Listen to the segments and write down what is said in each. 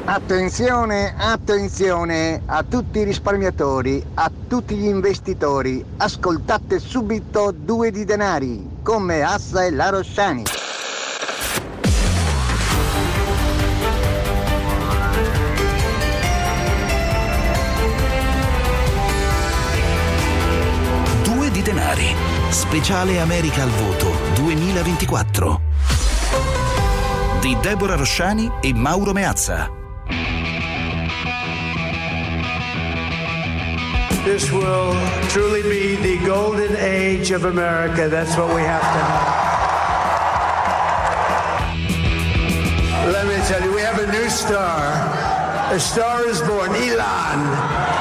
Attenzione, attenzione a tutti i risparmiatori, a tutti gli investitori. Ascoltate subito Due di Denari, come Assa e la Rossani. Due di Denari, speciale America al voto 2024. Di Deborah Rossani e Mauro Meazza. This will truly be the golden age of America. That's what we have to have. Let me tell you, we have a new star. A star is born, Elon.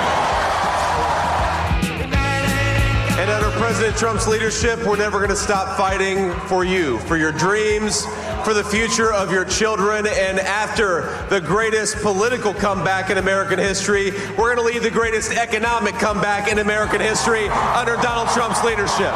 And under President Trump's leadership, we're never going to stop fighting for you, for your dreams, for the future of your children. And after the greatest political comeback in American history, we're going to lead the greatest economic comeback in American history under Donald Trump's leadership.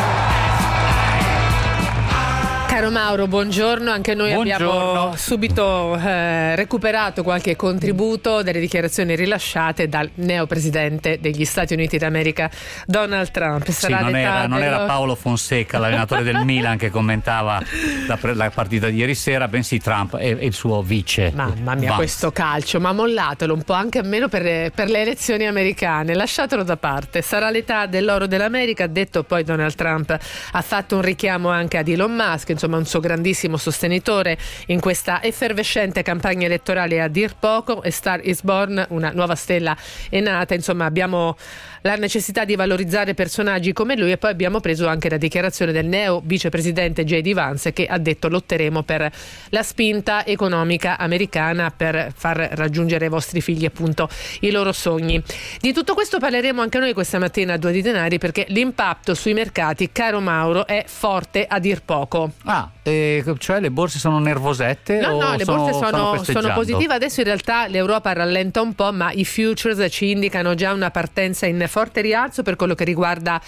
Caro Mauro, buongiorno. Anche noi abbiamo subito recuperato qualche contributo delle dichiarazioni rilasciate dal neopresidente degli Stati Uniti d'America, Donald Trump. Sarà non era Paolo Fonseca, l'allenatore del Milan, che commentava la partita di ieri sera, bensì Trump e il suo vice. Mamma mia, questo calcio, ma mollatelo un po', anche almeno per le elezioni americane, lasciatelo da parte. Sarà l'età dell'oro dell'America, ha detto. Poi Donald Trump ha fatto un richiamo anche ad Elon Musk, insomma un suo grandissimo sostenitore in questa effervescente campagna elettorale a dir poco. A Star is Born, una nuova stella è nata. Insomma, abbiamo la necessità di valorizzare personaggi come lui, e poi abbiamo preso anche la dichiarazione del neo vicepresidente J.D. Vance, che ha detto: lotteremo per la spinta economica americana per far raggiungere ai vostri figli appunto i loro sogni. Di tutto questo parleremo anche noi questa mattina a Due di Denari, perché l'impatto sui mercati, caro Mauro, è forte a dir poco. Cioè le borse sono nervosette? No, le borse sono positive. Adesso in realtà l'Europa rallenta un po', ma i futures ci indicano già una partenza in forte rialzo per quello che riguarda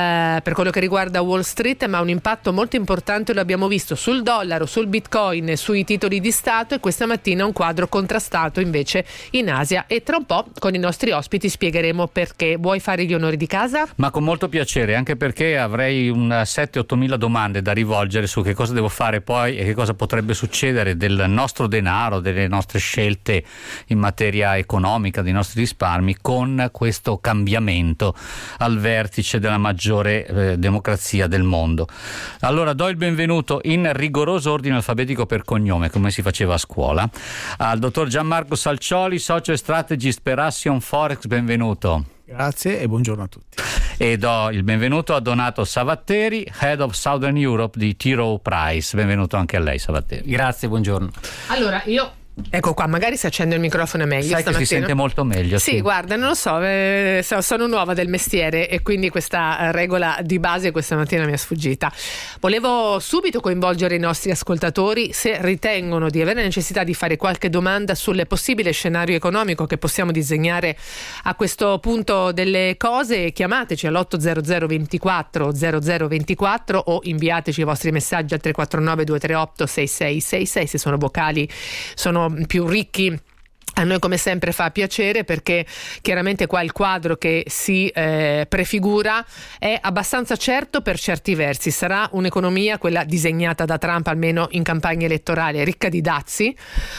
Wall Street, ma un impatto molto importante lo abbiamo visto sul dollaro, sul bitcoin, sui titoli di Stato, e questa mattina un quadro contrastato invece in Asia. E tra un po' con i nostri ospiti spiegheremo perché. Vuoi fare gli onori di casa? Ma con molto piacere, anche perché avrei 7-8 mila domande da rivolgere su che cosa devo fare poi e che cosa potrebbe succedere del nostro denaro, delle nostre scelte in materia economica, dei nostri risparmi, con questo cambiamento al vertice della maggiore democrazia del mondo. Allora do il benvenuto in rigoroso ordine alfabetico per cognome, come si faceva a scuola, al dottor Gianmarco Salcioli, socio e strategist per Assion Forex. Benvenuto. Grazie e buongiorno a tutti. E do il benvenuto a Donato Savatteri, Head of Southern Europe di T. Rowe Price. Benvenuto anche a lei, Savatteri. Grazie, buongiorno. Allora, ecco qua, magari si accende il microfono è meglio. Sai stamattina. Che si sente molto meglio. Sì, guarda, non lo so, sono nuova del mestiere e quindi questa regola di base questa mattina mi è sfuggita. Volevo subito coinvolgere i nostri ascoltatori, se ritengono di avere necessità di fare qualche domanda sul possibile scenario economico che possiamo disegnare a questo punto delle cose. Chiamateci all'800 24 0024 o inviateci i vostri messaggi al 349 238 6666. Se sono vocali sono più ricchi. A noi come sempre fa piacere, perché chiaramente qua il quadro che si prefigura è abbastanza certo per certi versi. Sarà un'economia, quella disegnata da Trump almeno in campagna elettorale, ricca di dazi,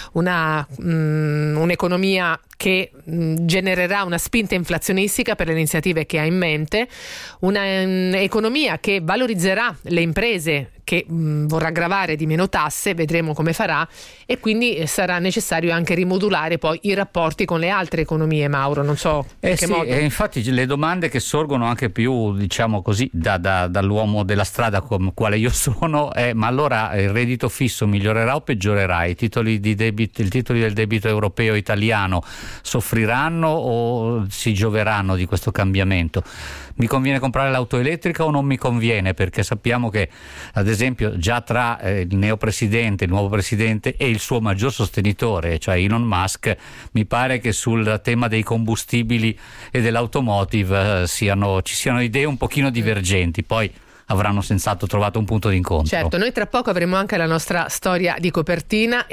un'economia che genererà una spinta inflazionistica per le iniziative che ha in mente, un'economia che valorizzerà le imprese, che vorrà gravare di meno tasse, vedremo come farà, e quindi sarà necessario anche rimodulare poi i rapporti con le altre economie, Mauro, non so in che modo. Infatti le domande che sorgono anche più, diciamo così, dall'uomo della strada come quale io sono è: ma allora il reddito fisso migliorerà o peggiorerà? I titoli del debito europeo e italiano soffriranno o si gioveranno di questo cambiamento? Mi conviene comprare l'auto elettrica o non mi conviene? Perché sappiamo che ad esempio già tra il nuovo presidente e il suo maggior sostenitore, cioè Elon Musk, mi pare che sul tema dei combustibili e dell'automotive ci siano idee un pochino divergenti. Poi avranno senz'altro trovato un punto d'incontro. Certo, noi tra poco avremo anche la nostra storia di copertina e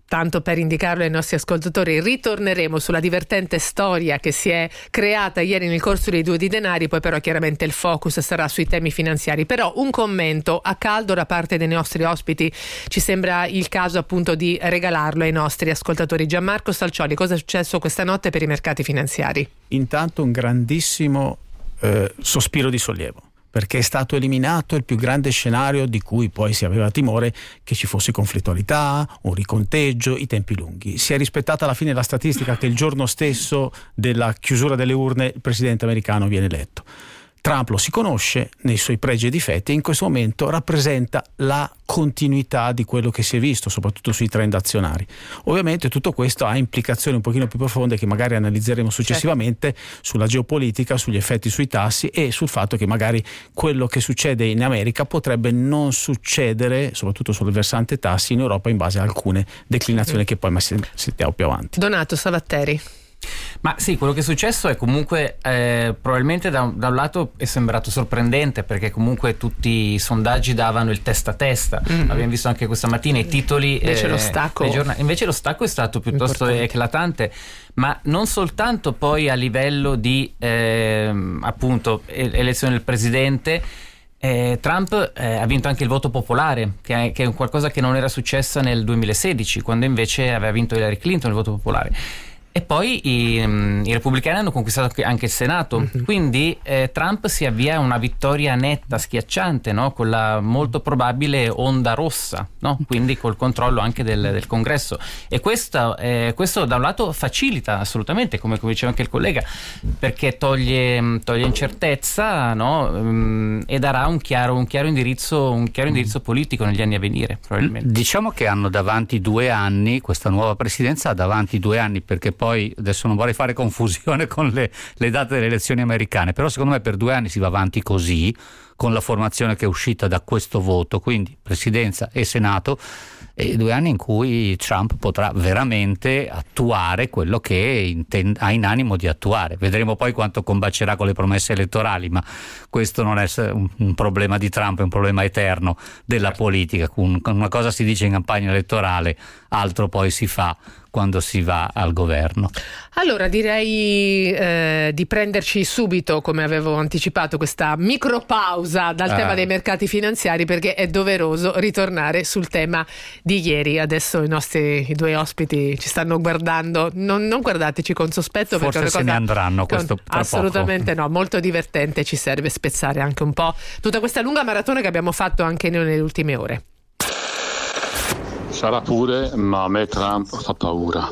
tanto per indicarlo ai nostri ascoltatori, ritorneremo sulla divertente storia che si è creata ieri nel corso dei Due di Denari, poi però chiaramente il focus sarà sui temi finanziari. Però un commento a caldo da parte dei nostri ospiti ci sembra il caso appunto di regalarlo ai nostri ascoltatori. Gianmarco Stalcioli, cosa è successo questa notte per i mercati finanziari? Intanto un grandissimo sospiro di sollievo, perché è stato eliminato il più grande scenario di cui poi si aveva timore, che ci fosse conflittualità, un riconteggio, i tempi lunghi. Si è rispettata alla fine la statistica che il giorno stesso della chiusura delle urne il presidente americano viene eletto. Trump lo si conosce nei suoi pregi e difetti e in questo momento rappresenta la continuità di quello che si è visto, soprattutto sui trend azionari. Ovviamente tutto questo ha implicazioni un pochino più profonde che magari analizzeremo successivamente, sulla geopolitica, sugli effetti sui tassi e sul fatto che magari quello che succede in America potrebbe non succedere, soprattutto sul versante tassi, in Europa in base a alcune declinazioni che poi sentiamo più avanti. Donato Savatteri. Ma sì, quello che è successo è comunque probabilmente da un lato è sembrato sorprendente, perché comunque tutti i sondaggi davano il testa a testa. Abbiamo visto anche questa mattina i titoli, invece lo stacco è stato piuttosto eclatante, ma non soltanto poi a livello di appunto elezione del presidente. Trump ha vinto anche il voto popolare, che è qualcosa che non era successa nel 2016, quando invece aveva vinto Hillary Clinton il voto popolare. E poi i repubblicani hanno conquistato anche il Senato, quindi Trump si avvia a una vittoria netta, schiacciante, no? Con la molto probabile onda rossa, no? Quindi col controllo anche del Congresso. E questo da un lato facilita assolutamente, come diceva anche il collega, perché toglie incertezza, no? E darà un chiaro indirizzo politico negli anni a venire, probabilmente. Diciamo che hanno davanti 2 anni, questa nuova presidenza ha davanti 2 anni, perché poi adesso non vorrei fare confusione con le date delle elezioni americane, però secondo me per 2 anni si va avanti così, con la formazione che è uscita da questo voto, quindi presidenza e Senato, e 2 anni in cui Trump potrà veramente attuare quello che ha in animo di attuare. Vedremo poi quanto combacerà con le promesse elettorali, ma questo non è un problema di Trump, è un problema eterno della politica. Una cosa si dice in campagna elettorale, altro poi si fa quando si va al governo. Allora direi di prenderci subito, come avevo anticipato, questa micropausa dal tema dei mercati finanziari, perché è doveroso ritornare sul tema di ieri. Adesso i 2 ospiti ci stanno guardando, non guardateci con sospetto, forse perché se ne andranno questo tra assolutamente poco. No, molto divertente, ci serve spezzare anche un po' tutta questa lunga maratona che abbiamo fatto anche noi nelle ultime ore. Sarà pure, ma a me Trump fa paura.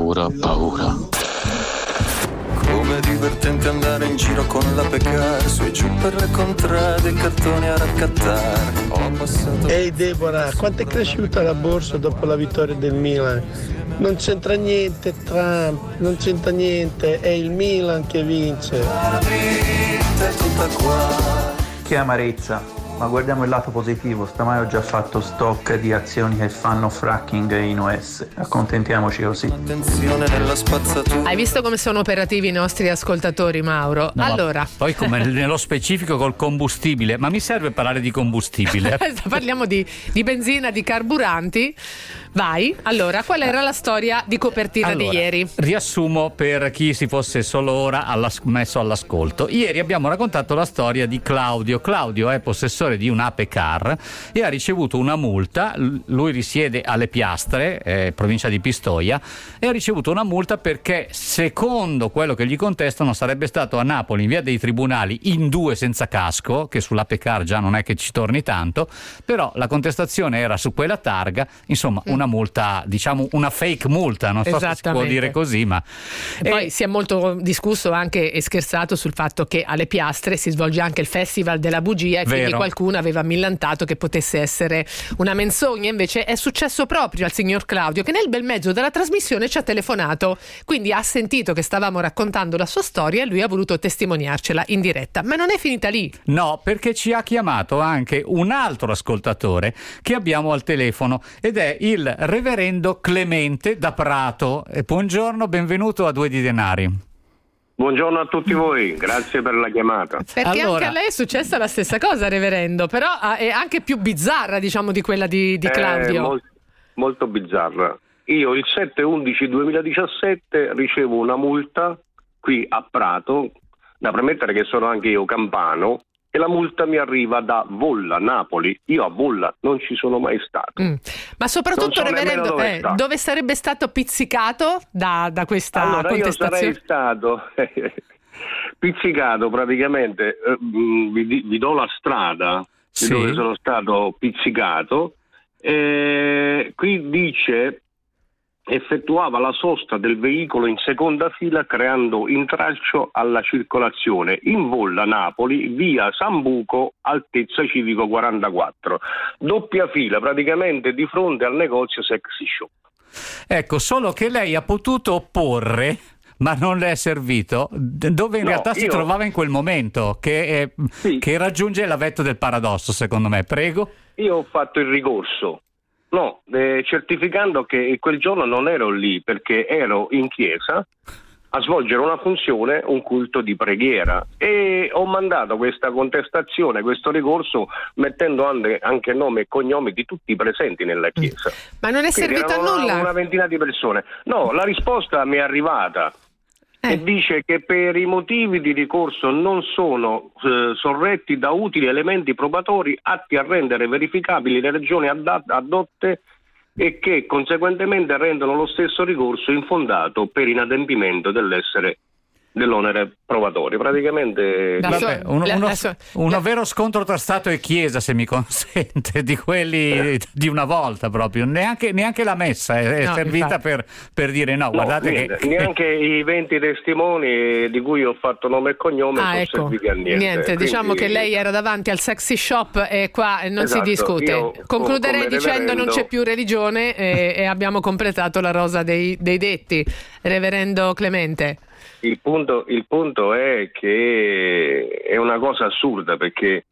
Come divertente andare in giro con la Peccar, su e giù per le contrade, il cartone a raccattare. Ho passato. Ehi Deborah, quanto è cresciuta la borsa dopo la vittoria del Milan? Non c'entra niente Trump, non c'entra niente, è il Milan che vince. La vita è tutta qua. Che amarezza. Ma guardiamo il lato positivo, stamani ho già fatto stock di azioni che fanno fracking in US, accontentiamoci così. Attenzione nella spazzatura. Hai visto come sono operativi i nostri ascoltatori, Mauro? No, allora, poi come nello specifico col combustibile, ma mi serve parlare di combustibile? Parliamo di benzina, di carburanti. Vai, allora, qual era la storia di copertina di ieri? Riassumo per chi si fosse solo ora messo all'ascolto. Ieri abbiamo raccontato la storia di Claudio. Claudio è possessore di un Ape Car e ha ricevuto una multa. Lui risiede alle Piastre, provincia di Pistoia, e ha ricevuto una multa perché, secondo quello che gli contestano, sarebbe stato a Napoli in via dei Tribunali in 2 senza casco, che sull'Ape Car già non è che ci torni tanto, però la contestazione era su quella targa, insomma una multa, diciamo una fake multa, non so se si può dire così, ma poi si è molto discusso anche e scherzato sul fatto che alle Piastre si svolge anche il Festival della Bugia e quindi qualcuno aveva millantato che potesse essere una menzogna. Invece è successo proprio al signor Claudio, che nel bel mezzo della trasmissione ci ha telefonato, quindi ha sentito che stavamo raccontando la sua storia e lui ha voluto testimoniarcela in diretta. Ma non è finita lì. No, perché ci ha chiamato anche un altro ascoltatore che abbiamo al telefono ed è il reverendo Clemente da Prato. Buongiorno, benvenuto a Due di Denari. Buongiorno a tutti voi, grazie per la chiamata. Perché anche a lei è successa la stessa cosa, reverendo, però è anche più bizzarra, diciamo, di quella di Claudio. Molto bizzarra. io il 7/11/2017 ricevo una multa qui a Prato, da premettere che sono anche io campano, e la multa mi arriva da Volla, Napoli. Io a Volla non ci sono mai stato. Ma soprattutto, reverendo, dove sarebbe stato pizzicato da questa contestazione? Io sarei stato pizzicato praticamente, vi do la strada di dove sono stato pizzicato. Qui dice: effettuava la sosta del veicolo in seconda fila creando intralcio alla circolazione in Volla Napoli, via Sambuco, altezza Civico 44, doppia fila praticamente di fronte al negozio Sexy Shop. Ecco, solo che lei ha potuto opporre, ma non le è servito, dove in realtà si trovava in quel momento, che raggiunge la vetta del paradosso, secondo me. Prego. Io ho fatto il ricorso, certificando che quel giorno non ero lì, perché ero in chiesa a svolgere una funzione, un culto di preghiera, e ho mandato questa contestazione, questo ricorso, mettendo anche nome e cognome di tutti i presenti nella chiesa. Ma non è servito a nulla? Una ventina di persone. No, la risposta mi è arrivata. E dice che per i motivi di ricorso non sono sorretti da utili elementi probatori atti a rendere verificabili le ragioni addotte e che conseguentemente rendono lo stesso ricorso infondato per inadempimento dell'onere probatorio. Praticamente uno vero scontro tra Stato e Chiesa, se mi consente, di quelli di una volta proprio. Neanche la messa è servita per dire guardate niente, che neanche i 20 testimoni di cui ho fatto nome e cognome sono serviti a niente. Quindi, diciamo che lei era davanti al Sexy Shop e qua non si discute. Concluderei dicendo non c'è più religione e abbiamo completato la rosa dei detti. Reverendo Clemente. Il punto è che è una cosa assurda, perché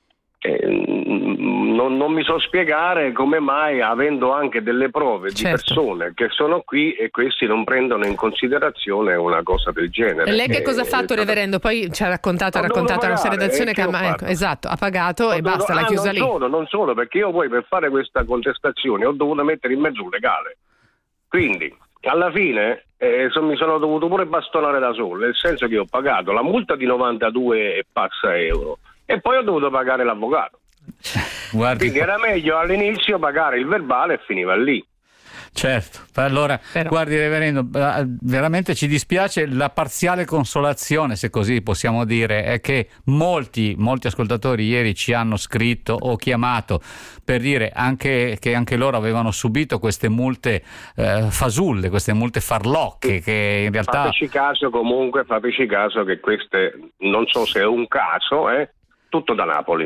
non mi so spiegare come mai, avendo anche delle prove di persone che sono qui, e questi non prendono in considerazione una cosa del genere. E lei che cosa ha fatto, reverendo? Poi ci ha raccontato la nostra redazione che ha pagato e basta, l'ha chiusa lì. Non solo, perché io poi per fare questa contestazione ho dovuto mettere in mezzo un legale. Quindi alla fine mi sono dovuto pure bastonare da solo, nel senso che ho pagato la multa di 92 e passa euro e poi ho dovuto pagare l'avvocato. Quindi era meglio all'inizio pagare il verbale e finiva lì. Certo, allora guardi reverendo, veramente ci dispiace. La parziale consolazione, se così possiamo dire, è che molti ascoltatori ieri ci hanno scritto o chiamato per dire che anche loro avevano subito queste multe fasulle, queste multe farlocche, che in realtà fateci caso che queste, non so se è un caso, tutto da Napoli.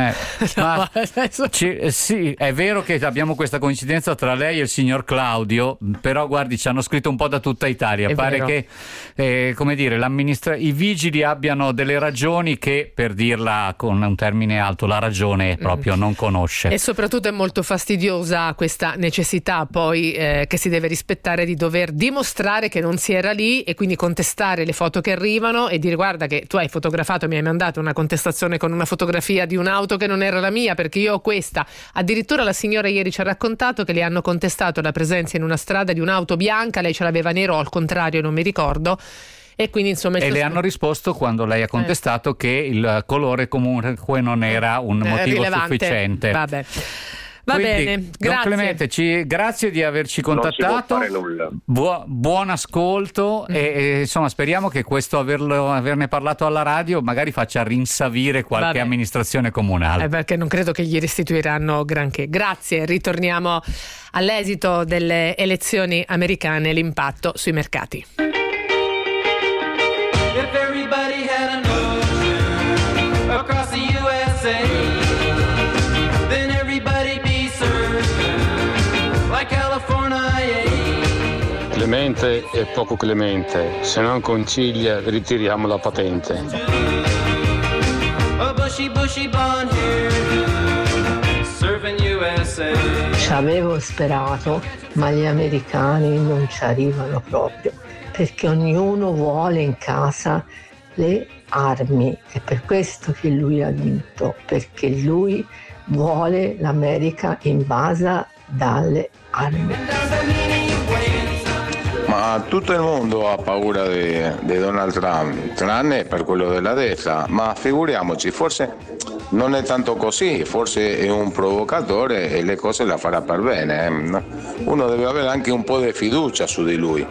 Sì, è vero che abbiamo questa coincidenza tra lei e il signor Claudio, però guardi, ci hanno scritto un po' da tutta Italia. Pare che i vigili abbiano delle ragioni che, per dirla con un termine alto, la ragione proprio non conosce. E soprattutto è molto fastidiosa questa necessità poi che si deve rispettare di dover dimostrare che non si era lì, e quindi contestare le foto che arrivano e dire: guarda che tu hai fotografato, mi hai mandato una contestazione con una fotografia di un'auto che non era la mia perché io ho questa. Addirittura la signora ieri ci ha raccontato che le hanno contestato la presenza in una strada di un'auto bianca, lei ce l'aveva nero o al contrario, non mi ricordo, e quindi insomma le hanno risposto, quando lei ha contestato, che il colore comunque non era un motivo rilevante. Sufficiente. Vabbè. Va bene, grazie. Clemente, grazie di averci contattato. Non si può fare nulla. Buon ascolto e insomma speriamo che questo averne parlato alla radio magari faccia rinsavire qualche amministrazione comunale. Perché non credo che gli restituiranno granché. Grazie, ritorniamo all'esito delle elezioni americane, l'impatto sui mercati. If everybody had an ocean across the USA, then everybody be served like California. Clemente è poco clemente, se non concilia ritiriamo la patente. A bushy blonde hair, serving USA. Ci avevo sperato, ma gli americani non ci arrivano proprio, perché ognuno vuole in casa le armi. È per questo che lui ha vinto, perché lui vuole l'America invasa dalle armi. Ma tutto il mondo ha paura di Donald Trump, tranne per quello della destra, ma figuriamoci, forse non è tanto così, forse è un provocatore e le cose le farà per bene. Uno deve avere anche un po' di fiducia su di lui.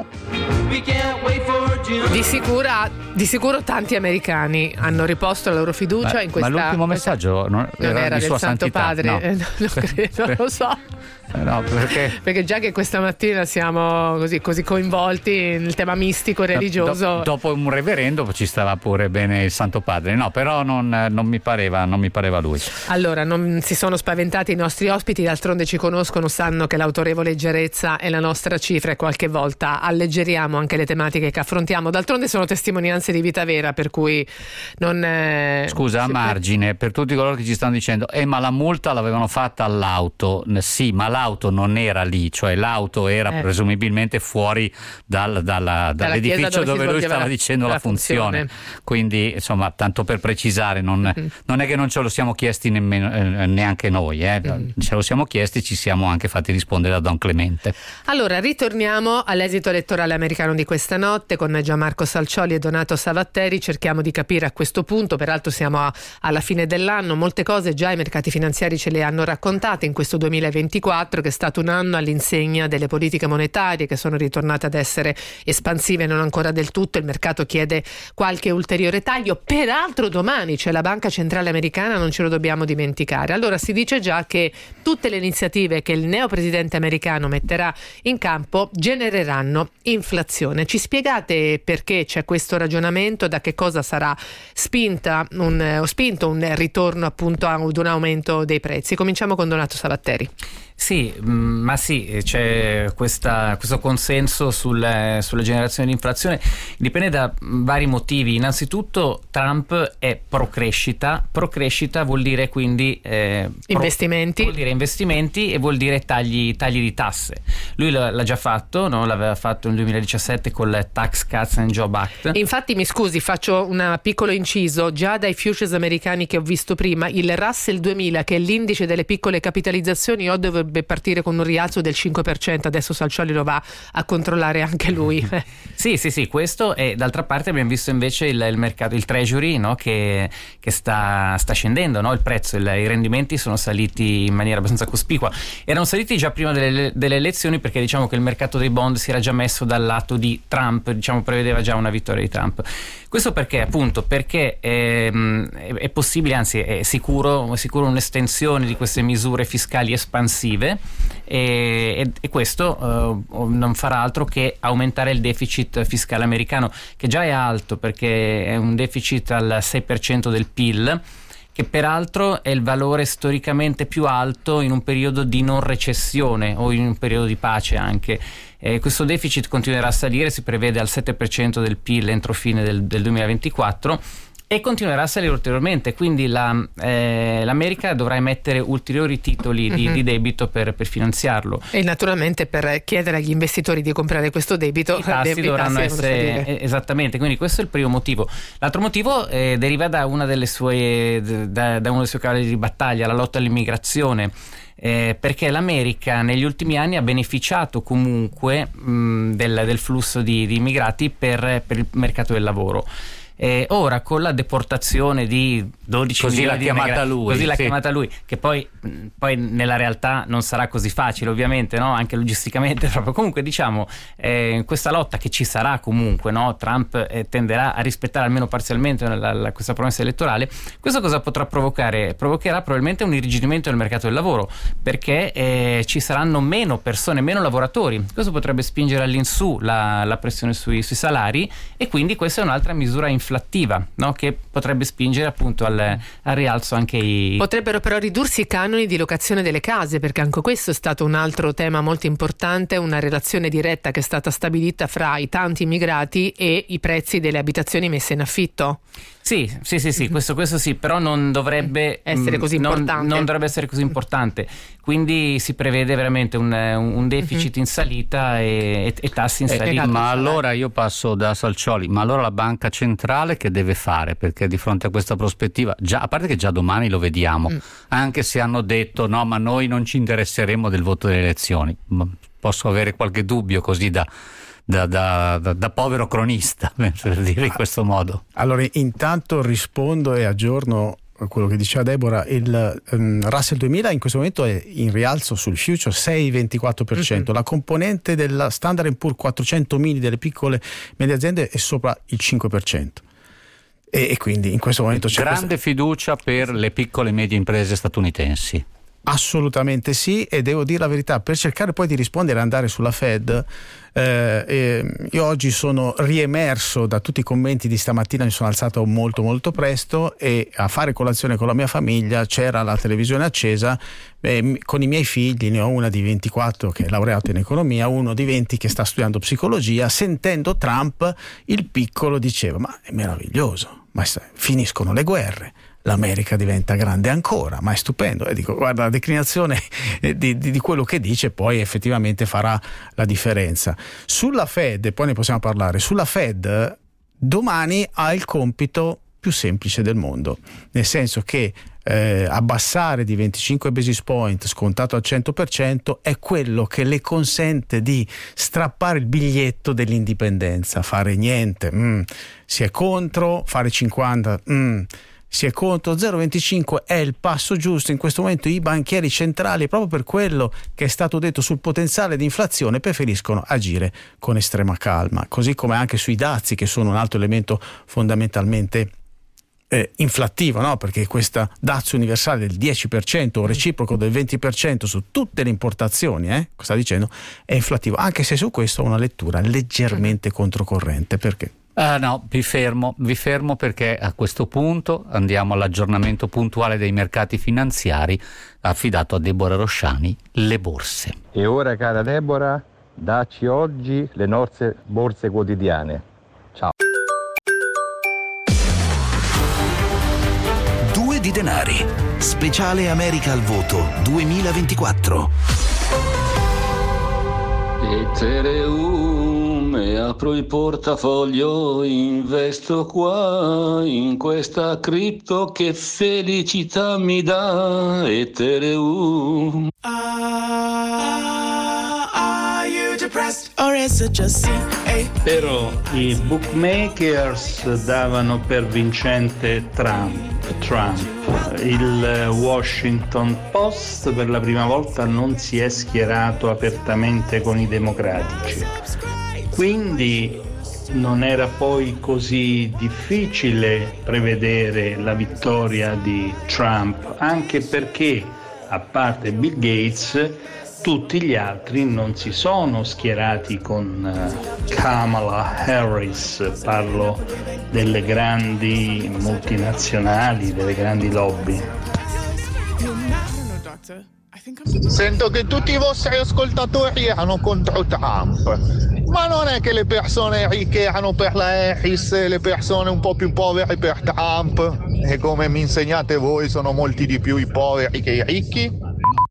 Di sicuro tanti americani hanno riposto la loro fiducia in questa. Ma l'ultimo messaggio non era del di Sua Santo Santità, Padre, no. non credo, non lo so. No, perché già che questa mattina siamo così coinvolti nel tema mistico religioso. Dopo un reverendo ci stava pure bene il Santo Padre, no, però non mi pareva lui. Allora, non si sono spaventati i nostri ospiti, d'altronde ci conoscono, sanno che l'autorevole leggerezza è la nostra cifra e qualche volta alleggeriamo anche le tematiche che affrontiamo. D'altronde sono testimonianze di vita vera, per cui non. Scusa, a margine, per tutti coloro che ci stanno dicendo ma la multa l'avevano fatta all'auto. Sì, ma l'auto non era lì, cioè l'auto era presumibilmente fuori dall'edificio dove lui stava dicendo la funzione. Quindi insomma, tanto per precisare, non è che non ce lo siamo chiesti neanche noi, ce lo siamo chiesti, ci siamo anche fatti rispondere da Don Clemente. Allora ritorniamo all'esito elettorale americano di questa notte con Gianmarco Salcioli e Donato Savatteri. Cerchiamo di capire a questo punto, peraltro siamo alla fine dell'anno, molte cose già i mercati finanziari ce le hanno raccontate in questo 2024, che è stato un anno all'insegna delle politiche monetarie che sono ritornate ad essere espansive, non ancora del tutto. Il mercato chiede qualche ulteriore taglio, peraltro domani c'è la Banca Centrale Americana, non ce lo dobbiamo dimenticare. Allora si dice già che tutte le iniziative che il neopresidente americano metterà in campo genereranno inflazione. Ci spiegate perché c'è questo ragionamento, da che cosa sarà spinto un ritorno appunto ad un aumento dei prezzi? Cominciamo con Donato Savatteri. Sì, ma sì, c'è questo consenso sulla generazione di inflazione, dipende da vari motivi. Innanzitutto Trump è pro crescita vuol dire quindi investimenti. Vuol dire investimenti e vuol dire tagli di tasse. Lui l'ha già fatto, no? L'aveva fatto nel 2017 col Tax Cuts and Job Act. Infatti, mi scusi, faccio un piccolo inciso, già dai futures americani che ho visto prima, il Russell 2000, che è l'indice delle piccole capitalizzazioni, dovrebbe partire con un rialzo del 5%, adesso Salcioli lo va a controllare anche lui. Sì, questo, e d'altra parte abbiamo visto invece il mercato, il treasury, no? che sta scendendo, no? Il prezzo, i rendimenti sono saliti in maniera abbastanza cospicua, erano saliti già prima delle elezioni, perché diciamo che il mercato dei bond si era già messo dal lato di Trump, diciamo prevedeva già una vittoria di Trump. Questo perché è possibile, anzi è sicuro un'estensione di queste misure fiscali espansive, e questo non farà altro che aumentare il deficit fiscale americano, che già è alto perché è un deficit al 6% del PIL, che peraltro è il valore storicamente più alto in un periodo di non recessione o in un periodo di pace anche. Questo deficit continuerà a salire, si prevede al 7% del PIL entro fine del 2024, e continuerà a salire ulteriormente, quindi l'America dovrà emettere ulteriori titoli di debito per finanziarlo. E naturalmente per chiedere agli investitori di comprare questo debito i tassi dovranno essere esattamente, quindi questo è il primo motivo. L'altro motivo deriva da uno dei suoi cavalli di battaglia, la lotta all'immigrazione. Perché l'America negli ultimi anni ha beneficiato comunque del flusso di immigrati per il mercato del lavoro. Ora con la deportazione di 12 così milioni l'ha chiamata lui, chiamata lui, che poi nella realtà non sarà così facile ovviamente, no? Anche logisticamente proprio. Comunque diciamo questa lotta che ci sarà comunque, no? Trump tenderà a rispettare almeno parzialmente questa promessa elettorale. Questo cosa potrà provocare? Provocherà probabilmente un irrigidimento del mercato del lavoro, perché ci saranno meno persone, meno lavoratori. Questo potrebbe spingere all'insù la pressione sui salari, e quindi questa è un'altra misura inflattiva, no? Che potrebbe spingere appunto al rialzo anche Potrebbero però ridursi i canoni di locazione delle case, perché anche questo è stato un altro tema molto importante, una relazione diretta che è stata stabilita fra i tanti immigrati e i prezzi delle abitazioni messe in affitto. Sì, questo sì, però non dovrebbe essere così importante. Non dovrebbe essere così importante. Quindi si prevede veramente un deficit in salita e tassi in salita. Ma allora io passo da Salcioli, ma allora la banca centrale che deve fare? Perché di fronte a questa prospettiva, già, a parte che già domani lo vediamo, anche se hanno detto no, ma noi non ci interesseremo del voto delle elezioni, posso avere qualche dubbio così da da povero cronista, per dire in questo modo. Allora, intanto rispondo e aggiorno quello che diceva Deborah. Il Russell 2000 in questo momento è in rialzo sul future 6,24%. La componente della Standard & Poor's 400 mini delle piccole medie aziende è sopra il 5%. E quindi in questo momento c'è grande fiducia per le piccole e medie imprese statunitensi. Assolutamente sì, e devo dire la verità, per cercare poi di rispondere e andare sulla Fed, io oggi sono riemerso da tutti i commenti di stamattina, mi sono alzato molto molto presto e a fare colazione con la mia famiglia, c'era la televisione accesa, con i miei figli, ne ho una di 24 che è laureata in economia, uno di 20 che sta studiando psicologia. Sentendo Trump, il piccolo diceva: ma è meraviglioso, ma finiscono le guerre, l'America diventa grande ancora, ma è stupendo. E dico, guarda, la declinazione di quello che dice poi effettivamente farà la differenza. Sulla Fed, e poi ne possiamo parlare, sulla Fed domani ha il compito più semplice del mondo, nel senso che abbassare di 25 basis point scontato al 100% è quello che le consente di strappare il biglietto dell'indipendenza, fare niente, si è contro, fare 50, si è contro, 0,25 è il passo giusto. In questo momento i banchieri centrali, proprio per quello che è stato detto sul potenziale di inflazione, preferiscono agire con estrema calma, così come anche sui dazi, che sono un altro elemento fondamentalmente inflattivo, no? Perché questa dazio universale del 10% o reciproco del 20% su tutte le importazioni, cosa sta dicendo, è inflattivo, anche se su questo ho una lettura leggermente controcorrente. Perché? No, vi fermo perché a questo punto andiamo all'aggiornamento puntuale dei mercati finanziari affidato a Deborah Rosciani, le borse. E ora, cara Deborah, dacci oggi le nostre borse quotidiane. Ciao. Due di denari, speciale America al voto 2024. Ethereum, e apro il portafoglio, investo qua in questa cripto, che felicità mi dà. Ethereum. Are you depressed or is it just Però i bookmakers davano per vincente Trump. Il Washington Post per la prima volta non si è schierato apertamente con i democratici, quindi non era poi così difficile prevedere la vittoria di Trump, anche perché, a parte Bill Gates, tutti gli altri non si sono schierati con Kamala Harris, parlo delle grandi multinazionali, delle grandi lobby. Sento che tutti i vostri ascoltatori erano contro Trump, ma non è che le persone ricche erano per la Harris e le persone un po' più povere per Trump, e come mi insegnate voi sono molti di più i poveri che i ricchi?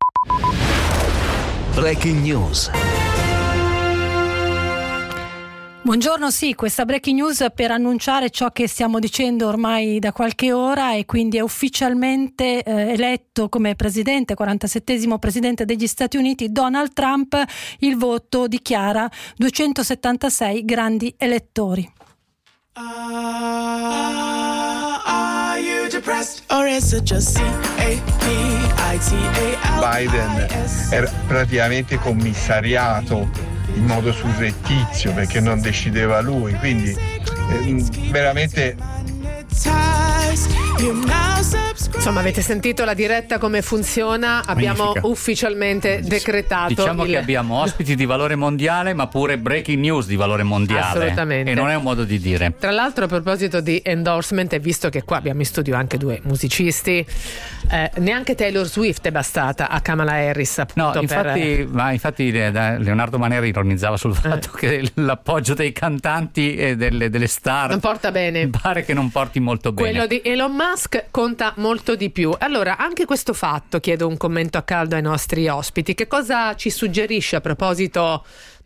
Breaking News. Buongiorno, sì, questa breaking news per annunciare ciò che stiamo dicendo ormai da qualche ora, e quindi è ufficialmente eletto come presidente, 47esimo presidente degli Stati Uniti, Donald Trump. Il voto dichiara 276 grandi elettori. Biden era praticamente commissariato in modo surrettizio perché non decideva lui, quindi veramente. Insomma, avete sentito la diretta come funziona? Abbiamo Magnifica. Ufficialmente decretato. Diciamo che abbiamo ospiti di valore mondiale, ma pure breaking news di valore mondiale. Assolutamente. E non è un modo di dire. Tra l'altro, a proposito di endorsement, e visto che qua abbiamo in studio anche due musicisti, neanche Taylor Swift è bastata a Kamala Harris, appunto. No, infatti Leonardo Manera ironizzava sul fatto che l'appoggio dei cantanti e delle star non porta bene. Pare che non porti molto bene. Quello di Elon Musk conta molto di più. Allora, anche questo fatto, chiedo un commento a caldo ai nostri ospiti. Che cosa ci suggerisce a proposito,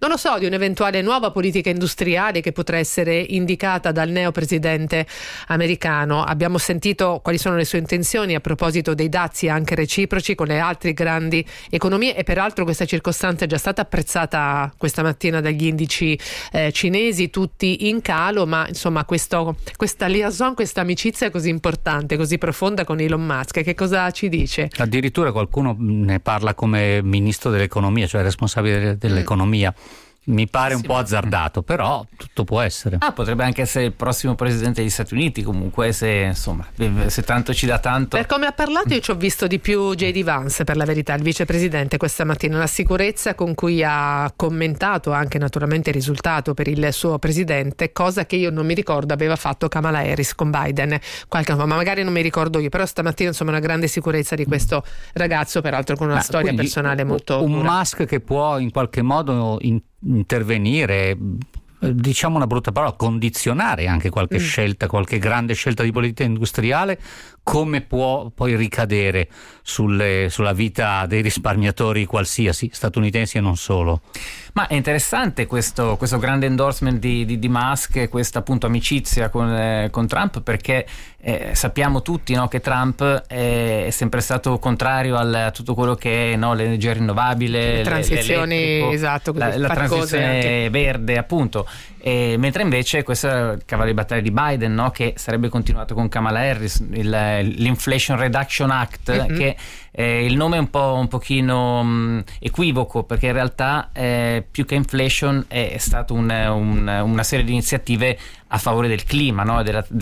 non lo so, di un'eventuale nuova politica industriale che potrà essere indicata dal neopresidente americano. Abbiamo sentito quali sono le sue intenzioni a proposito dei dazi anche reciproci con le altre grandi economie, e peraltro questa circostanza è già stata apprezzata questa mattina dagli indici cinesi, tutti in calo, ma insomma questa liaison, questa amicizia così importante, così profonda con Elon Musk, che cosa ci dice? Addirittura qualcuno ne parla come ministro dell'economia, cioè responsabile dell'economia. Mi pare un po' azzardato, però tutto può essere. Potrebbe anche essere il prossimo presidente degli Stati Uniti, comunque, se tanto ci dà tanto. Per come ha parlato io ci ho visto di più J.D. Vance, per la verità, il vicepresidente, questa mattina, la sicurezza con cui ha commentato anche naturalmente il risultato per il suo presidente, cosa che io non mi ricordo aveva fatto Kamala Harris con Biden ma magari non mi ricordo io, però stamattina insomma una grande sicurezza di questo ragazzo, peraltro con una storia personale molto un dura. Musk che può in qualche modo intervenire, diciamo una brutta parola, condizionare anche qualche scelta, qualche grande scelta di politica industriale, come può poi ricadere sulla vita dei risparmiatori qualsiasi, statunitensi e non solo. Ma è interessante questo grande endorsement di Musk e questa appunto amicizia con Trump, perché sappiamo tutti, no, che Trump è sempre stato contrario a tutto quello che è, no, l'energia rinnovabile, le transizioni, esatto, la transizione verde, appunto. Mentre invece questo è il cavallo di battaglia di Biden, no, che sarebbe continuato con Kamala Harris, l'Inflation Reduction Act, che il nome è un pochino equivoco, perché in realtà più che inflation è stata una serie di iniziative a favore del clima, no,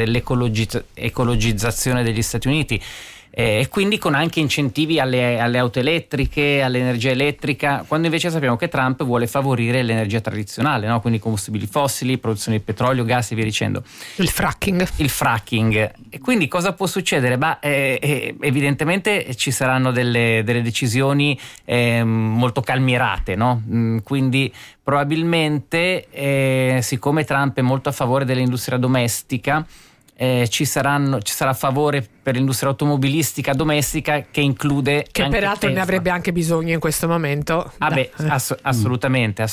dell'ecologizzazione degli Stati Uniti. E quindi con anche incentivi alle auto elettriche, all'energia elettrica, quando invece sappiamo che Trump vuole favorire l'energia tradizionale, no? Quindi combustibili fossili, produzione di petrolio, gas e via dicendo. Il fracking. E quindi cosa può succedere? Evidentemente ci saranno delle decisioni molto calmierate, no? Quindi probabilmente, siccome Trump è molto a favore dell'industria domestica, ci sarà favore per l'industria automobilistica domestica, che include che anche peraltro Tesla. Ne avrebbe anche bisogno in questo momento. Assolutamente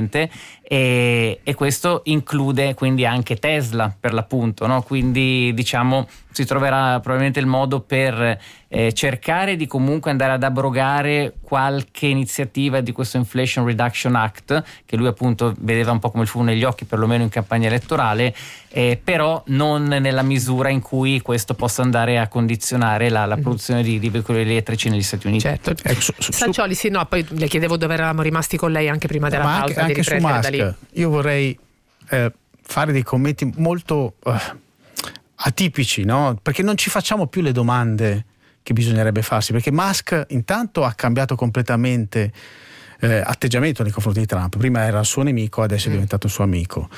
e questo include quindi anche Tesla, per l'appunto, no? Quindi diciamo si troverà probabilmente il modo per cercare di comunque andare ad abrogare qualche iniziativa di questo Inflation Reduction Act, che lui appunto vedeva un po' come il fumo negli occhi, perlomeno in campagna elettorale, però non nella misura in cui questo possa andare a condizionare la produzione di veicoli elettrici negli Stati Uniti. Certo. Saccioli, sì, no, poi le chiedevo dove eravamo rimasti con lei anche prima della pausa, anche di riprendere da lì. Io vorrei fare dei commenti molto atipici, no? Perché non ci facciamo più le domande che bisognerebbe farsi, perché Musk intanto ha cambiato completamente atteggiamento nei confronti di Trump. Prima era il suo nemico, adesso è diventato il suo amico.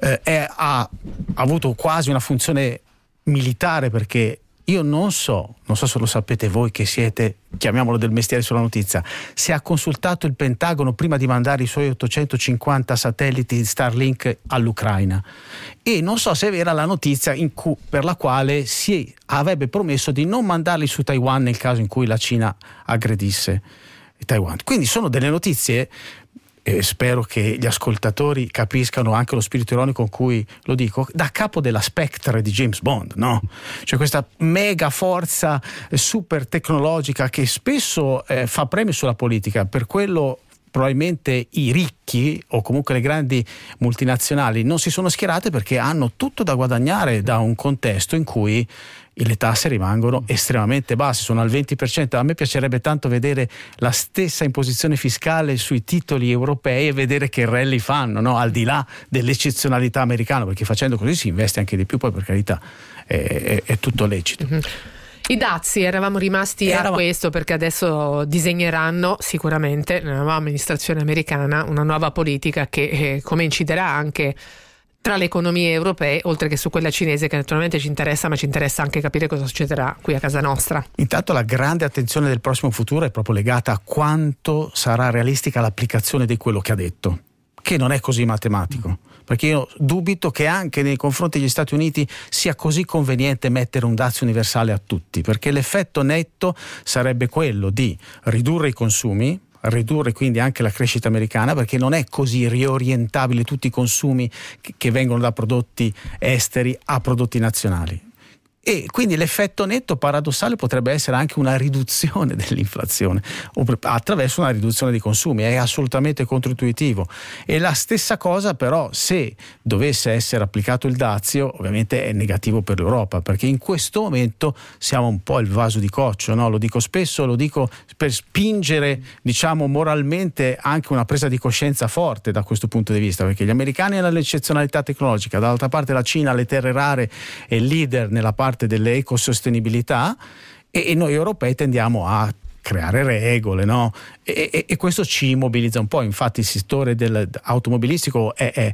Ha avuto quasi una funzione militare, perché io non so se lo sapete voi che siete, chiamiamolo del mestiere sulla notizia, se ha consultato il Pentagono prima di mandare i suoi 850 satelliti Starlink all'Ucraina, e non so se è vera la notizia per la quale si avrebbe promesso di non mandarli su Taiwan nel caso in cui la Cina aggredisse Taiwan. Quindi sono delle notizie, spero che gli ascoltatori capiscano anche lo spirito ironico con cui lo dico, da capo della Spectre di James Bond, no? Cioè questa mega forza super tecnologica che spesso fa premio sulla politica. Per quello probabilmente i ricchi o comunque le grandi multinazionali non si sono schierate, perché hanno tutto da guadagnare da un contesto in cui le tasse rimangono estremamente basse, sono al 20%. A me piacerebbe tanto vedere la stessa imposizione fiscale sui titoli europei e vedere che rally fanno, no? Al di là dell'eccezionalità americana, perché facendo così si investe anche di più, poi per carità è tutto lecito. I dazi, eravamo rimasti a questo, perché adesso disegneranno sicuramente nella nuova amministrazione americana una nuova politica che come inciderà anche tra le economie europee, oltre che su quella cinese, che naturalmente ci interessa, ma ci interessa anche capire cosa succederà qui a casa nostra. Intanto la grande attenzione del prossimo futuro è proprio legata a quanto sarà realistica l'applicazione di quello che ha detto, che non è così matematico, perché io dubito che anche nei confronti degli Stati Uniti sia così conveniente mettere un dazio universale a tutti, perché l'effetto netto sarebbe quello di ridurre i consumi, ridurre quindi anche la crescita americana, perché non è così riorientabile tutti i consumi che vengono da prodotti esteri a prodotti nazionali. E quindi l'effetto netto paradossale potrebbe essere anche una riduzione dell'inflazione attraverso una riduzione dei consumi. È assolutamente controintuitivo. E la stessa cosa però, se dovesse essere applicato il dazio, ovviamente è negativo per l'Europa, perché in questo momento siamo un po' il vaso di coccio, no? Lo dico spesso, lo dico per spingere, diciamo, moralmente anche una presa di coscienza forte da questo punto di vista, perché gli americani hanno l'eccezionalità tecnologica, dall'altra parte la Cina, le terre rare, è leader nella parte delle ecosostenibilità, e noi europei tendiamo a creare regole, no? E questo ci immobilizza un po'. Infatti il settore automobilistico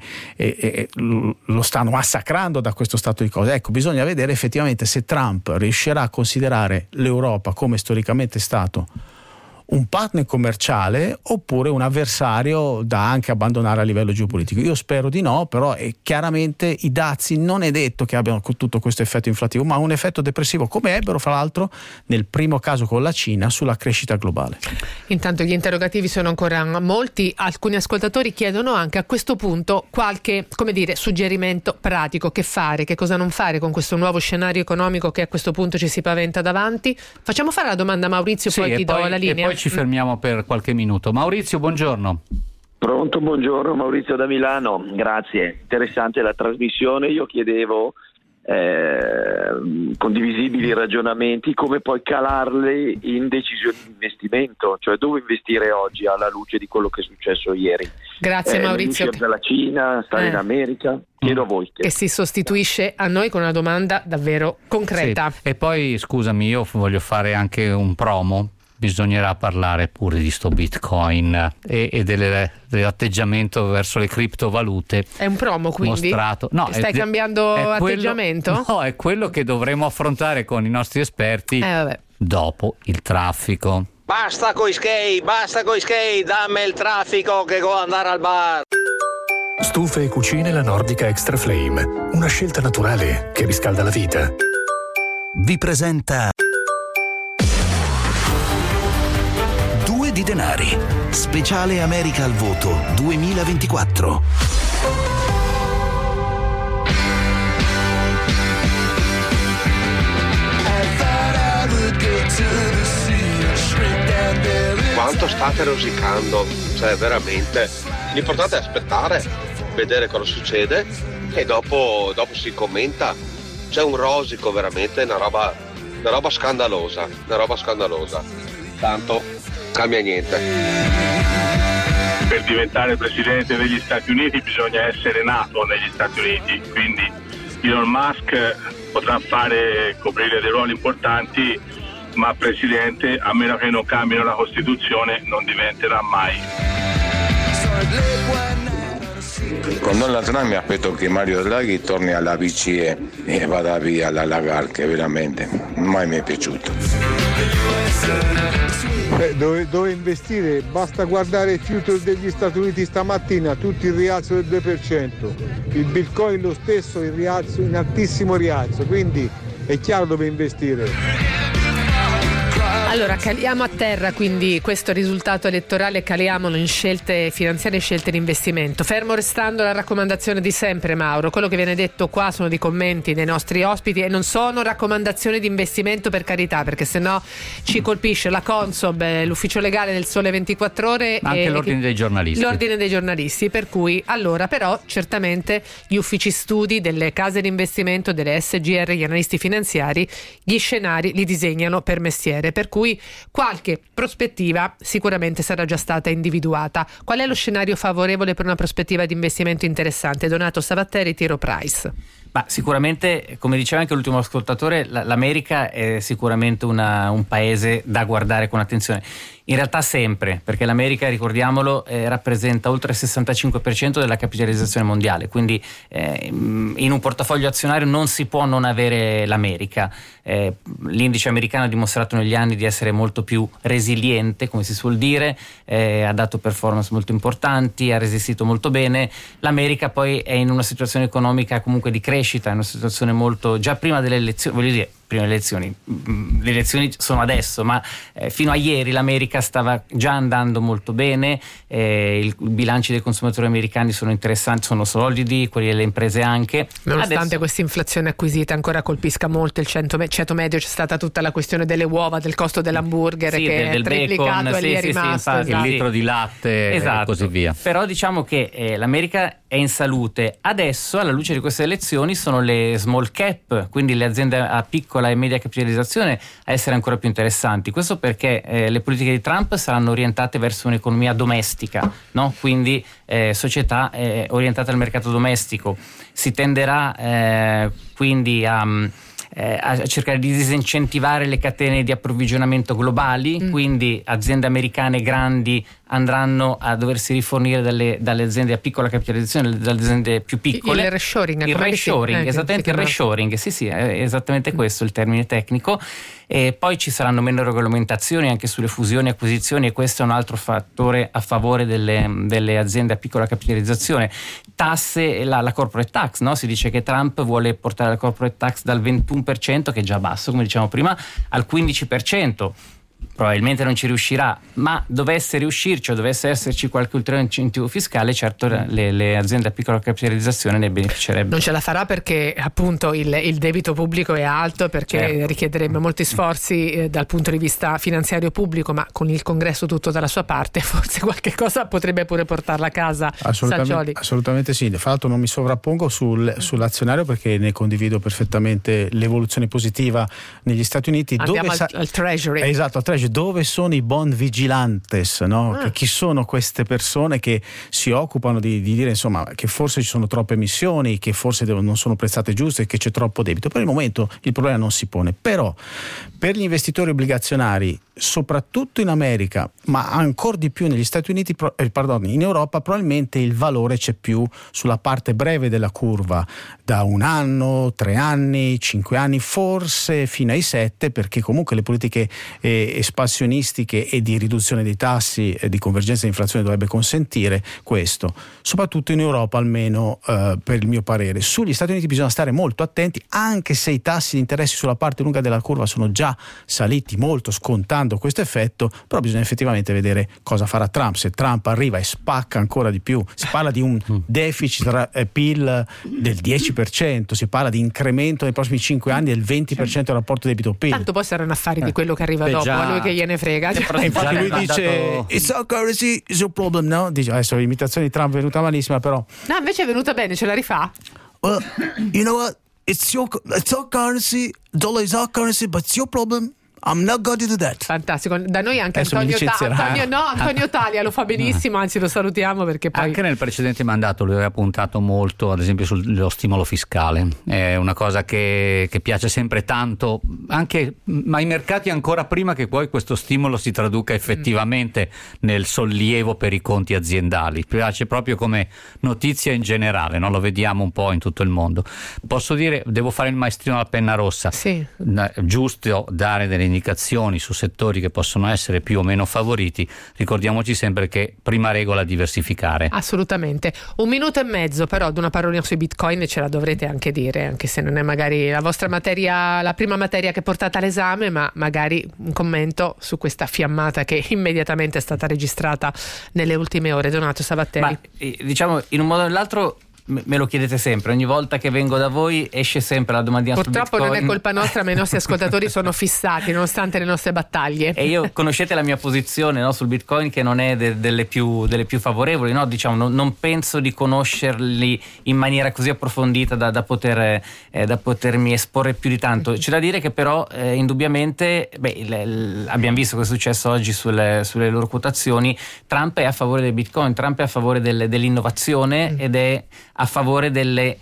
lo stanno massacrando da questo stato di cose. Ecco, bisogna vedere effettivamente se Trump riuscirà a considerare l'Europa, come storicamente è stato, un partner commerciale oppure un avversario da anche abbandonare a livello geopolitico. Io spero di no, però chiaramente i dazi non è detto che abbiano tutto questo effetto inflattivo, ma un effetto depressivo, come ebbero fra l'altro nel primo caso con la Cina sulla crescita globale. Intanto gli interrogativi sono ancora molti, alcuni ascoltatori chiedono anche a questo punto qualche, come dire, suggerimento pratico, che fare, che cosa non fare con questo nuovo scenario economico che a questo punto ci si paventa davanti. Facciamo fare la domanda a Maurizio, sì, poi ti do la linea. E poi ci fermiamo per qualche minuto. Maurizio, buongiorno. Pronto, buongiorno, Maurizio da Milano, grazie. Interessante la trasmissione. Io chiedevo condivisibili ragionamenti, come poi calarle in decisioni di investimento, cioè dove investire oggi alla luce di quello che è successo ieri. Grazie Maurizio. Uscire dalla Cina, stare in America? Chiedo a voi. E si sostituisce a noi con una domanda davvero concreta. Sì. E poi scusami, io voglio fare anche un promo. Bisognerà parlare pure di sto Bitcoin e dell'atteggiamento verso le criptovalute. È un promo, quindi? Mostrato. No, stai cambiando atteggiamento? No, è quello che dovremo affrontare con i nostri esperti dopo il traffico. Basta coi skate, dammi il traffico che devo andare al bar. Stufe e cucine La Nordica Extra Flame, una scelta naturale che riscalda la vita. Vi presenta Due di denari, speciale America al voto 2024. Quanto state rosicando, cioè veramente l'importante è aspettare, vedere cosa succede e dopo si commenta. C'è un rosico veramente, una roba scandalosa, tanto cambia niente. Per diventare presidente degli Stati Uniti bisogna essere nato negli Stati Uniti, quindi Elon Musk potrà coprire dei ruoli importanti, ma presidente, a meno che non cambino la Costituzione, non diventerà mai. Con Donald Trump mi aspetto che Mario Draghi torni alla BCE e vada via la Lagarde, che veramente mai mi è piaciuto. Dove investire? Basta guardare il future degli Stati Uniti stamattina, tutti il rialzo del 2%, il Bitcoin lo stesso, il rialzo, in altissimo rialzo, quindi è chiaro dove investire. Allora, caliamo a terra quindi questo risultato elettorale, caliamolo in scelte finanziarie e scelte di investimento. Fermo restando la raccomandazione di sempre, Mauro, quello che viene detto qua sono dei commenti dei nostri ospiti e non sono raccomandazioni di investimento, per carità, perché sennò ci colpisce la Consob, l'ufficio legale del Sole 24 Ore. Anche l'ordine dei giornalisti. L'ordine dei giornalisti, per cui allora però certamente gli uffici studi delle case di investimento, delle SGR, gli analisti finanziari, gli scenari li disegnano per mestiere, per cui qualche prospettiva sicuramente sarà già stata individuata. Qual è lo scenario favorevole per una prospettiva di investimento interessante? Donato Savatteri, T. Rowe Price. Ma sicuramente, come diceva anche l'ultimo ascoltatore, l'America è sicuramente un paese da guardare con attenzione. In realtà sempre, perché l'America, ricordiamolo, rappresenta oltre il 65% della capitalizzazione mondiale, quindi in un portafoglio azionario non si può non avere l'America. L'indice americano ha dimostrato negli anni di essere molto più resiliente, come si suol dire, ha dato performance molto importanti, ha resistito molto bene. L'America poi è in una situazione economica comunque di crescita, è una situazione molto, già prima delle elezioni, voglio dire, prima delle elezioni. Le elezioni sono adesso, ma fino a ieri l'America stava già andando molto bene, i bilanci dei consumatori americani sono interessanti, sono solidi, quelli delle imprese anche. Nonostante questa inflazione acquisita ancora colpisca molto il ceto medio, c'è stata tutta la questione delle uova, del costo dell'hamburger che è triplicato bacon, e lì è rimasto. Il litro di latte e così via. Però diciamo che l'America è in salute. Adesso, alla luce di queste elezioni, sono le small cap, quindi le aziende a piccola e media capitalizzazione, a essere ancora più interessanti. Questo perché le politiche di Trump saranno orientate verso un'economia domestica, no? Quindi società orientate al mercato domestico. Si tenderà quindi a cercare di disincentivare le catene di approvvigionamento globali, quindi aziende americane grandi andranno a doversi rifornire dalle aziende a piccola capitalizzazione, dalle aziende più piccole. Il reshoring, esattamente il reshoring, sì, è esattamente questo il termine tecnico. E poi ci saranno meno regolamentazioni anche sulle fusioni e acquisizioni, e questo è un altro fattore a favore delle aziende a piccola capitalizzazione. Tasse, la corporate tax, no? Si dice che Trump vuole portare la corporate tax dal 21%, che è già basso come diciamo prima, al 15%. Probabilmente non ci riuscirà, ma dovesse riuscirci o dovesse esserci qualche ulteriore incentivo fiscale, certo le aziende a piccola capitalizzazione ne beneficerebbero. Non ce la farà perché appunto il debito pubblico è alto, perché richiederebbe molti sforzi dal punto di vista finanziario pubblico, ma con il Congresso tutto dalla sua parte forse qualche cosa potrebbe pure portarla a casa. Assolutamente sì. Fra l'altro non mi sovrappongo sull'azionario, perché ne condivido perfettamente l'evoluzione positiva negli Stati Uniti. Andiamo al Treasury. Esatto, al Treasury. Dove sono i bond vigilantes, no? Chi sono queste persone che si occupano di dire insomma che forse ci sono troppe emissioni, che forse non sono prezzate giuste, che c'è troppo debito. Per il momento il problema non si pone, però per gli investitori obbligazionari, soprattutto in America, ma ancora di più negli Stati Uniti, in Europa, probabilmente il valore c'è più sulla parte breve della curva, da 1 anno, 3 anni, 5 anni, forse fino ai 7, perché comunque le politiche espansionistiche e di riduzione dei tassi e di convergenza dell'inflazione dovrebbe consentire questo, soprattutto in Europa, almeno per il mio parere. Sugli Stati Uniti bisogna stare molto attenti, anche se i tassi di interessi sulla parte lunga della curva sono già saliti molto, scontando questo effetto, però bisogna effettivamente vedere cosa farà Trump. Se Trump arriva e spacca ancora di più, si parla di un deficit PIL del 10%, si parla di incremento nei prossimi 5 anni del 20% del rapporto debito-PIL. Tanto poi saranno affari di quello che arriva dopo, a lui che gliene frega. Infatti lui dice it's our currency, it's your problem, no? Dice, adesso l'imitazione di Trump è venuta malissima, però no, invece è venuta bene, ce la rifà? Well, you know what? It's our currency, dollar is our currency, but it's your problem. I'm not going to do that. Fantastico. Da noi anche Antonio Talia lo fa benissimo, anzi lo salutiamo, perché poi anche nel precedente mandato lui aveva puntato molto ad esempio sullo stimolo fiscale. È una cosa che piace sempre tanto, ma ai mercati ancora prima che poi questo stimolo si traduca effettivamente nel sollievo per i conti aziendali. Piace proprio come notizia in generale, no? Lo vediamo un po' in tutto il mondo. Posso dire, devo fare il maestrino alla penna rossa. Sì. Giusto dare delle indicazioni su settori che possono essere più o meno favoriti. Ricordiamoci sempre che prima regola diversificare. Assolutamente. 1 minuto e mezzo però ad una parolina sui bitcoin ce la dovrete anche dire, anche se non è magari la vostra materia, la prima materia che portate all'esame, ma magari un commento su questa fiammata che immediatamente è stata registrata nelle ultime ore. Donato Sabatteri. Ma diciamo, in un modo o nell'altro me lo chiedete sempre, ogni volta che vengo da voi esce sempre la domandina sul Bitcoin. Purtroppo non è colpa nostra, ma i nostri ascoltatori sono fissati nonostante le nostre battaglie. E io, conoscete la mia posizione, no, sul Bitcoin, che non è delle più favorevoli, no? Diciamo, non penso di conoscerli in maniera così approfondita da potermi esporre più di tanto. C'è da dire che però indubbiamente abbiamo visto cosa è successo oggi sulle loro quotazioni. Trump è a favore del Bitcoin, Trump è a favore dell'innovazione ed è a favore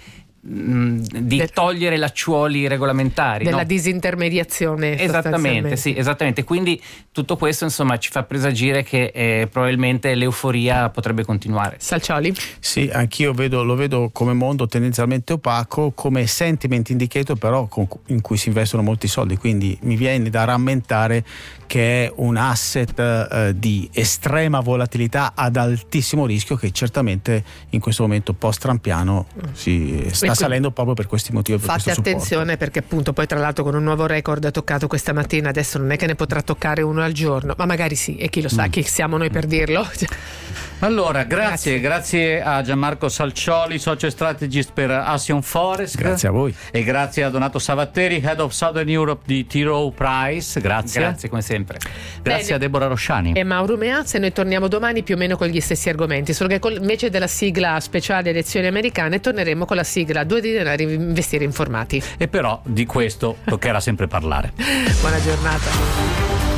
di togliere lacciuoli regolamentari, della no? disintermediazione. Esattamente, sì, esattamente. Quindi tutto questo insomma ci fa presagire che probabilmente l'euforia potrebbe continuare. Salcioli? Sì, anch'io lo vedo come mondo tendenzialmente opaco, come sentiment indicator, però in cui si investono molti soldi, quindi mi viene da rammentare che è un asset di estrema volatilità ad altissimo rischio, che certamente in questo momento post-trampiano sta salendo proprio per questi motivi. Fate attenzione, perché appunto poi tra l'altro con un nuovo record ha toccato questa mattina, adesso non è che ne potrà toccare uno al giorno, ma magari sì, e chi lo sa, chi siamo noi per dirlo. Allora, grazie a Gianmarco Salcioli, Social Strategist per Action Forest. Grazie a voi. E grazie a Donato Savatteri, Head of Southern Europe di T. Rowe Price. Grazie come sempre. Grazie a Deborah Rosciani e Mauro Meazza, e noi torniamo domani più o meno con gli stessi argomenti, solo che invece della sigla speciale elezioni americane torneremo con la sigla 2 di denari, investire informati. E però di questo toccherà sempre parlare. Buona giornata.